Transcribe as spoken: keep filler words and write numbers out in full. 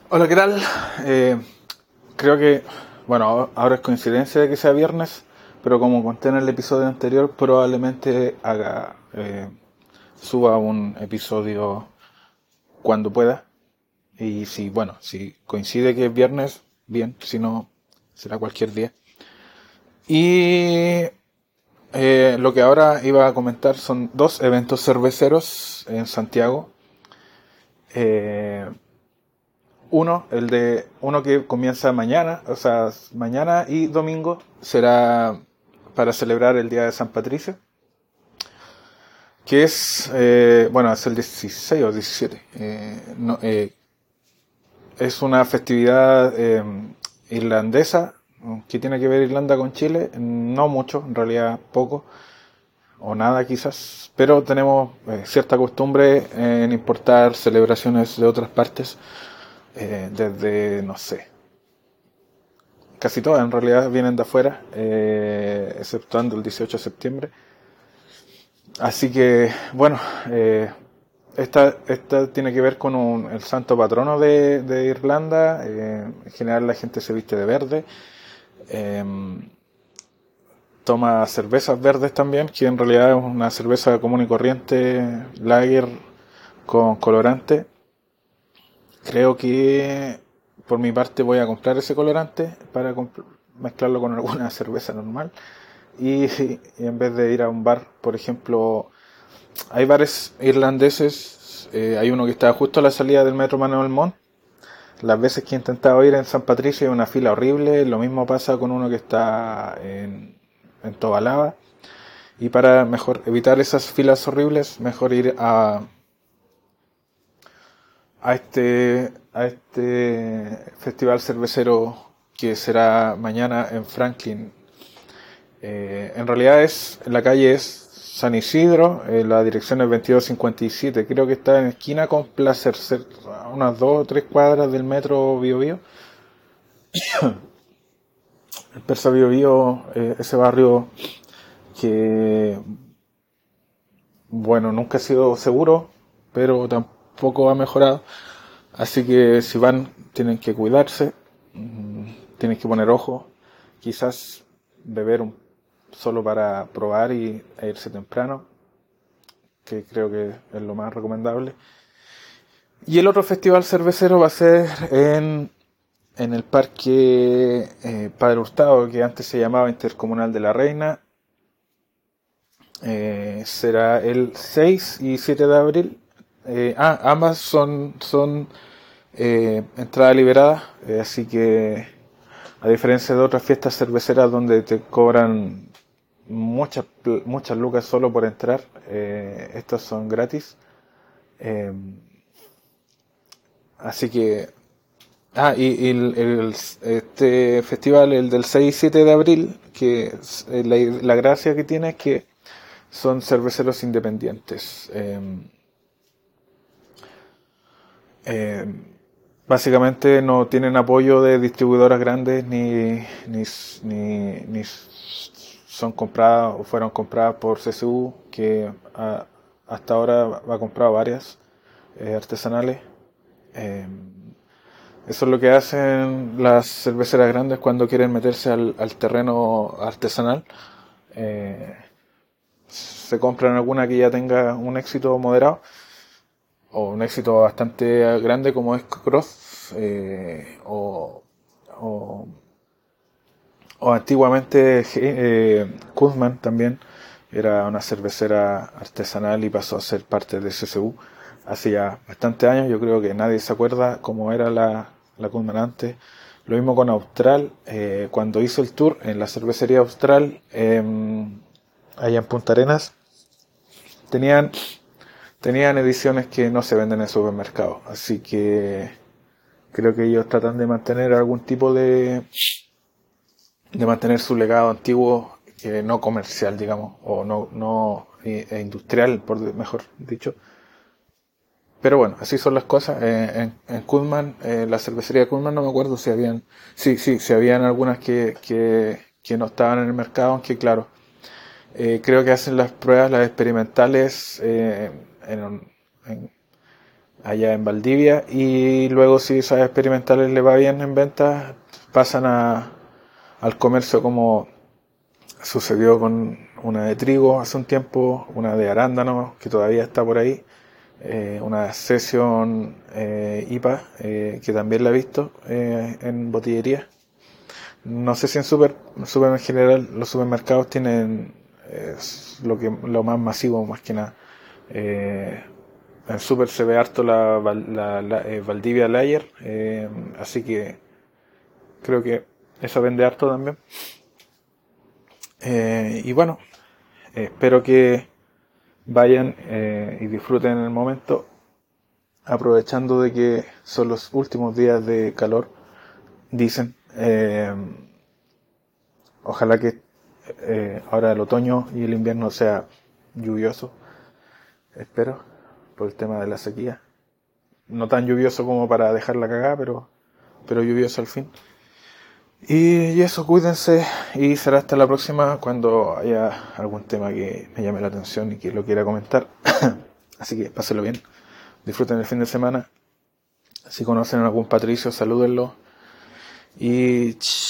Hola, ¿qué tal? Eh, creo que, bueno, ahora es coincidencia de que sea viernes, pero como conté en el episodio anterior, probablemente haga, eh, suba un episodio cuando pueda. Y si, bueno, si coincide que es viernes, bien, si no, será cualquier día. Y eh, lo que ahora iba a comentar son dos eventos cerveceros en Santiago. Eh, Uno, el de uno que comienza mañana, o sea, mañana y domingo será para celebrar el Día de San Patricio, que es, eh, bueno, es el dieciséis o diecisiete. Eh, no, eh, es una festividad eh, irlandesa que tiene que ver Irlanda con Chile, no mucho, en realidad poco o nada quizás, pero tenemos eh, cierta costumbre en importar celebraciones de otras partes, eh, desde, no sé, casi todas en realidad vienen de afuera, eh, exceptuando el dieciocho de septiembre. Así que, bueno, eh, esta, esta tiene que ver con un, el santo patrono de, de Irlanda. Eh, en general la gente se viste de verde. Eh, Toma cervezas verdes también, que en realidad es una cerveza común y corriente, lager con colorante. Creo que por mi parte voy a comprar ese colorante para comp- mezclarlo con alguna cerveza normal. Y, y en vez de ir a un bar, por ejemplo, hay bares irlandeses, eh, hay uno que está justo a la salida del metro Manuel Montt. Las veces que he intentado ir en San Patricio hay una fila horrible, lo mismo pasa con uno que está en, en Tobalaba. Y para mejor evitar esas filas horribles, mejor ir a, a este a este festival cervecero que será mañana en Franklin. Eh, en realidad es, la calle es San Isidro, eh, la dirección es veintidós cincuenta y siete, creo que está en esquina con Placer, a unas dos o tres cuadras del metro Bio Bio. El Persa Bio Bio, eh, ese barrio que, bueno, nunca ha sido seguro, pero tampoco ha mejorado. Así que si van, tienen que cuidarse, mm, tienen que poner ojo, quizás beber un, solo para probar y, e irse temprano, que creo que es lo más recomendable. Y el otro festival cervecero va a ser en, en el Parque eh, Padre Hurtado, que antes se llamaba Intercomunal de la Reina. Eh, será el seis y siete de abril. Eh, ah, ambas son, son eh, entrada liberada, eh, así que a diferencia de otras fiestas cerveceras donde te cobran muchas muchas lucas solo por entrar, eh, estas son gratis. Eh, Así que, ah, y, y el, el- este festival, el del seis y siete de abril, que es, eh, la, la gracia que tiene es que son cerveceros independientes. Eh, eh, Básicamente no tienen apoyo de distribuidoras grandes ni, ni, ni, ni son compradas o fueron compradas por C S U, que a, hasta ahora ha comprado varias eh, artesanales. Eh, Eso es lo que hacen las cerveceras grandes cuando quieren meterse al, al terreno artesanal. Eh, Se compran alguna que ya tenga un éxito moderado o un éxito bastante grande como es Cross, eh, o, o, o antiguamente eh, Kuzman también era una cervecera artesanal y pasó a ser parte de C S U hace ya bastantes años. Yo creo que nadie se acuerda cómo era la, la Kuzman antes. Lo mismo con Austral, eh, cuando hizo el tour en la cervecería Austral, eh, allá en Punta Arenas, tenían tenían ediciones que no se venden en el supermercado, así que creo que ellos tratan de mantener algún tipo de de mantener su legado antiguo, eh, no comercial, digamos, o no no eh, e industrial, por mejor dicho. Pero bueno, así son las cosas. Eh, en, en Kuzman, eh, la cervecería de Kuzman, no me acuerdo si habían, sí, sí, si habían algunas que, que, que no estaban en el mercado, aunque claro, eh, creo que hacen las pruebas, las experimentales, eh, en, en, allá en Valdivia, y luego si esas experimentales le va bien en ventas, pasan a, al comercio, como sucedió con una de trigo hace un tiempo, una de arándano que todavía está por ahí, eh, una Session eh, I P A eh, que también la he visto eh, en botillería. No sé si en super, super en general los supermercados tienen eh, lo que lo más masivo, más que nada. Eh, en super se ve harto la, la, la eh, Valdivia Lager, eh, así que creo que eso vende harto también. Eh, y bueno, eh, espero que vayan eh, y disfruten el momento, aprovechando de que son los últimos días de calor, dicen. Eh, ojalá que eh, ahora el otoño y el invierno sea lluvioso, espero, por el tema de la sequía. No tan lluvioso como para dejar la cagada, pero, pero lluvioso al fin. Y, y eso, cuídense, y será hasta la próxima cuando haya algún tema que me llame la atención y que lo quiera comentar. Así que pásenlo bien, disfruten el fin de semana. Si conocen a algún patricio, salúdenlo. Y